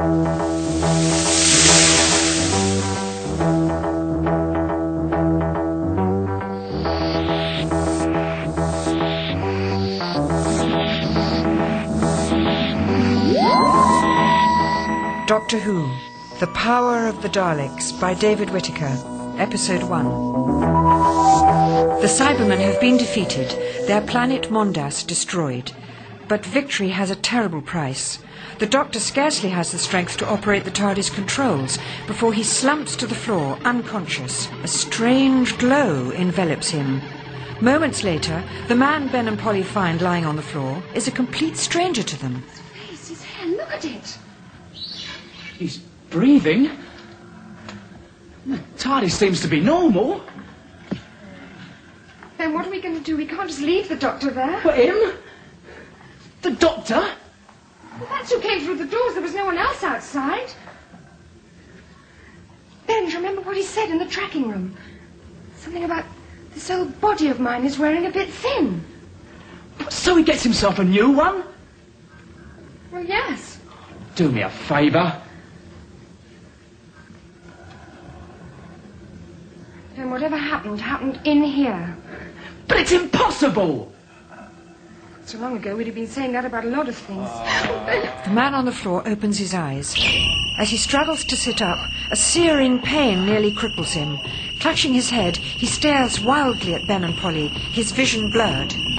Doctor Who, The Power of the Daleks by David Whittaker, Episode 1. The Cybermen have been defeated, their planet Mondas destroyed. But victory has a terrible price. The Doctor scarcely has the strength to operate the TARDIS controls before he slumps to the floor, unconscious. A strange glow envelops him. Moments later, the man Ben and Polly find lying on the floor is a complete stranger to them. It's his hand, look at it. He's breathing. The TARDIS seems to be normal. Then what are we going to do? We can't just leave the Doctor there. But him? The Doctor? Well, that's who came through the doors. There was no one else outside. Ben, do you remember what he said in the tracking room? Something about this old body of mine is wearing a bit thin. So he gets himself a new one? Well, yes. Do me a favour. Then whatever happened in here. But it's impossible! So long ago, we'd have been saying that about a lot of things. The man on the floor opens his eyes. As he struggles to sit up, a searing pain nearly cripples him. Clutching his head, he stares wildly at Ben and Polly, his vision blurred.